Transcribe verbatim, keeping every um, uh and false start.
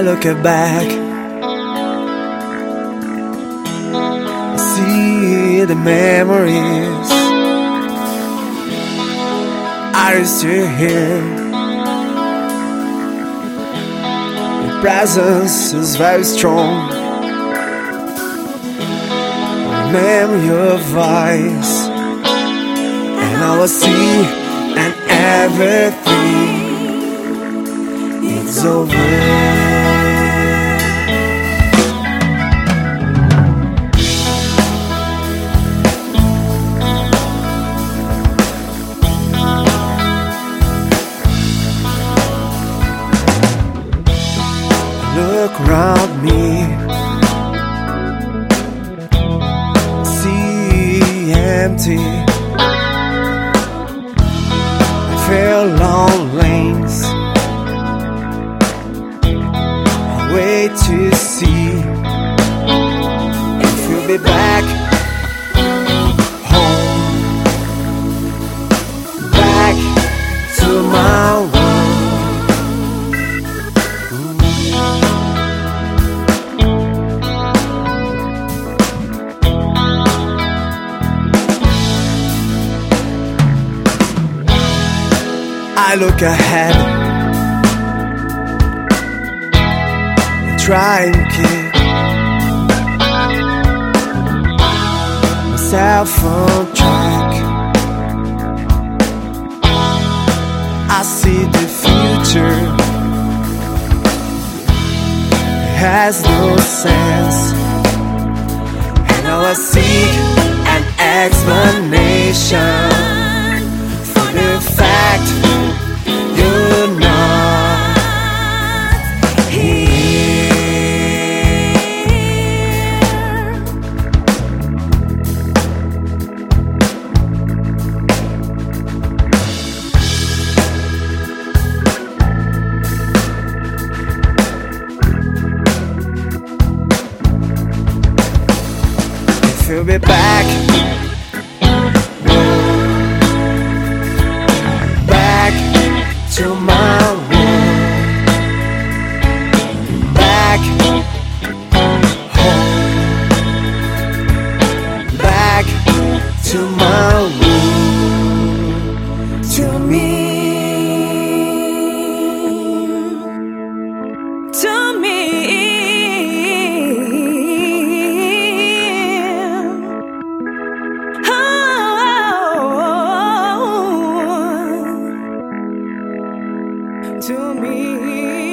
I look back, I see the memories. Are you still here? Your presence is very strong. I remember your voice, and all I see and everything is over. Look around me, see empty. I feel long lanes, I wait to see if you'll be back home, back to my world. I look ahead and try and keep myself on track. I see the future, it has no sense, and now I seek an explanation for the fact you're not here. If you'll be back, back to my world, back home, back to my room, to me, to me. To me.